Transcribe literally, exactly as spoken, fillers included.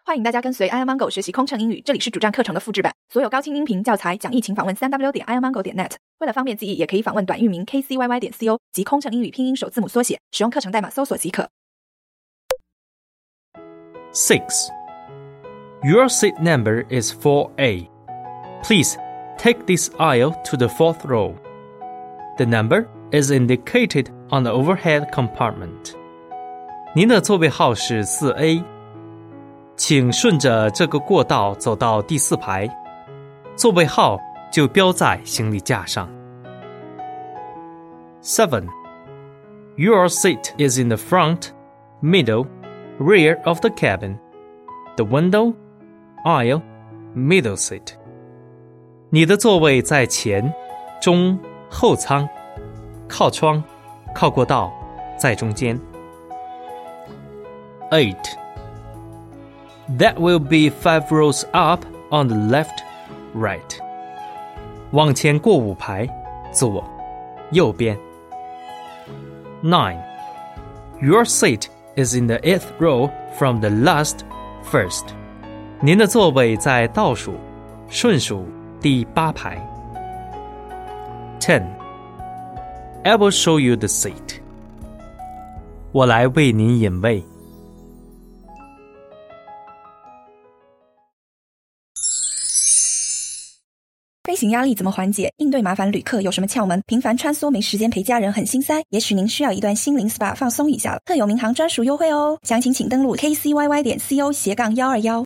欢迎大家跟随 iomango 学习空乘英语，这里是主站课程的复制版，所有高清音频教材讲义请访问 三 w 点 iomango 点 net。为了方便记忆，也可以访问短域名 k c y y 点 co 及空乘英语拼音首字母缩写，使用课程代码搜索即可。 six. Your seat number is four A. Please take this aisle to the fourth row. The number is indicated on the overhead compartment. 您的座位号是 四 A， 请顺着这个过道走到第四排，座位号就标在行李架上。seven. Your seat is in the front, middle, rear of the cabin. The window, aisle, middle seat. 你的座位在前、中、后舱，靠窗、靠过道，在中间。eight. That will be five rows up on the left, right. 往前过五排，左、右边。nine. Your seat is in the eighth row from the last, first. 您的座位在倒数，顺数第八排。ten. I will show you the seat. 我来为您引位。 飞行压力怎么缓解？应对麻烦旅客有什么窍门？频繁穿梭没时间陪家人很心塞，也许您需要一段心灵 S P A 放松一下了。特有民航专属优惠哦，详情请登录 k c y y 点 co 斜杠一二一。